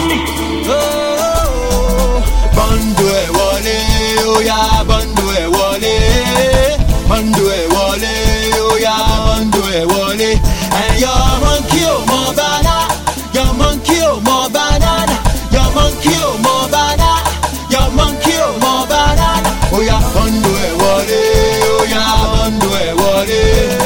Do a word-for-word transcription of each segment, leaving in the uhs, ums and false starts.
Oh, Bandu e wale, oh yeah, Bandu e wale, Bandu e wale, oh yeah, Bandu e wale. And your monkey oh more banana, your monkey oh more banana, your monkey oh more banana, your monkey oh more banana. Oh yeah, Bandu e wale, oh yeah, Bandu e wale,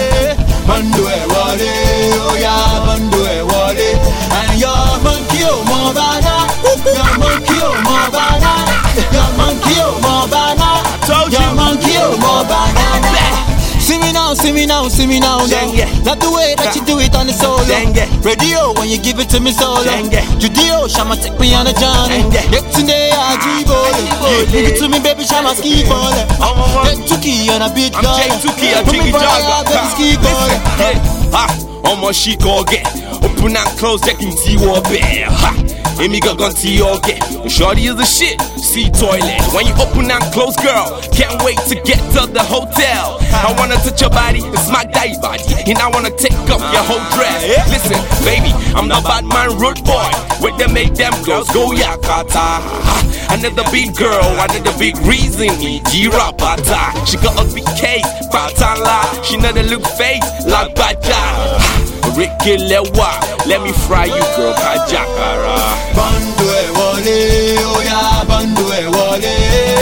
Bandu e wale, oh yeah, Bandu e wale. And your monkey oh more banana, your monkey oh more banana, your monkey oh more banana, your monkey oh more banana. See me now, see me now, see me now, now. Not the way that you do it on the solo. Radio when you give it to me solo. Judio, Shama take me on a journey. Yet today I G-ball. Give it to me, baby, Shama ski ball. Get Tuki on a beat girl. I'm J-Tuki, I'm Jiggy Jagger. Ski ball. Ha, almost she go get. Open and close, check in see what bear. Ha. Amy got gun tea all get. Shorty is the shit. See toilet. When you open and close, girl. Can't wait to get to the hotel. I wanna touch your body and smack that body. And I wanna take off your whole dress. Listen, baby, I'm the bad man road boy. With them make them girls go yakata. Another big girl, another big reason. Jirapata. She got a big case, patala. She know the look face like bada. Ricky Lewa, let me fry you, girl, kajakara. Bandu e wale, oh yeah, Bandu e wale,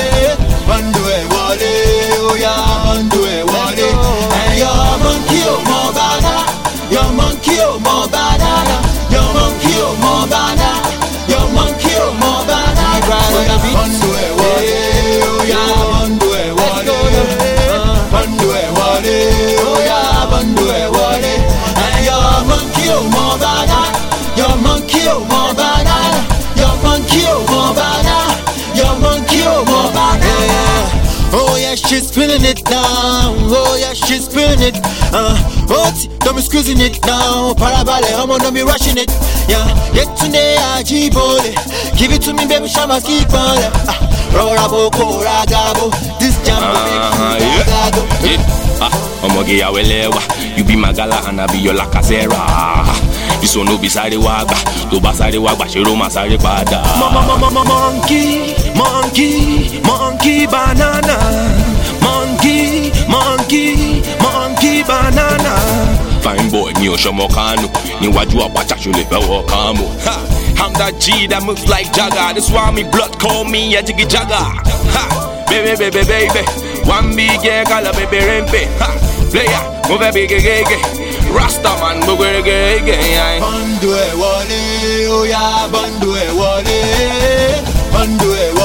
Bandu e wale, oh yeah, Bandu e wale. And your monkey oh more banana, your monkey oh more banana, your monkey oh more banana, your monkey oh more banana. Bandu e wale, oh yeah, Bandu e wale, Bandu e wale, oh yeah, Bandu e wale. Your monkey oh more banana, your monkey oh more banana, your monkey oh more banana, your monkey oh more banana. Oh yeah, she's spinning it down. Oh yeah, she's spinning it. Uh, oh, don't be squeezing it down. Parabale, I'm on, don't be rushing it. Yeah, yet today I G-ball. Give it to me, baby, Shama ski ball. Rora boko ragabo, this jam will make you ragabo. Ah, omoge ya welewa. You be my gala and I be your lakazera. This one no be side wagba. To ba side wagba, shiro ma side pada. Monkey, monkey, monkey banana. Monkey, monkey, monkey banana. Fine boy, ni oshomokano. Ni waju abacha shule fe wakamo. I'm that G that moves like Jagger. That's why me blood call me a Jiggy Jagger. Ha, baby, baby, baby. One big yeah, call a baby rempe. Ha, player, move a big gay Rasta man, move a gay gay. Bandu e wale, oh yeah, Bandu e wale, Bandu e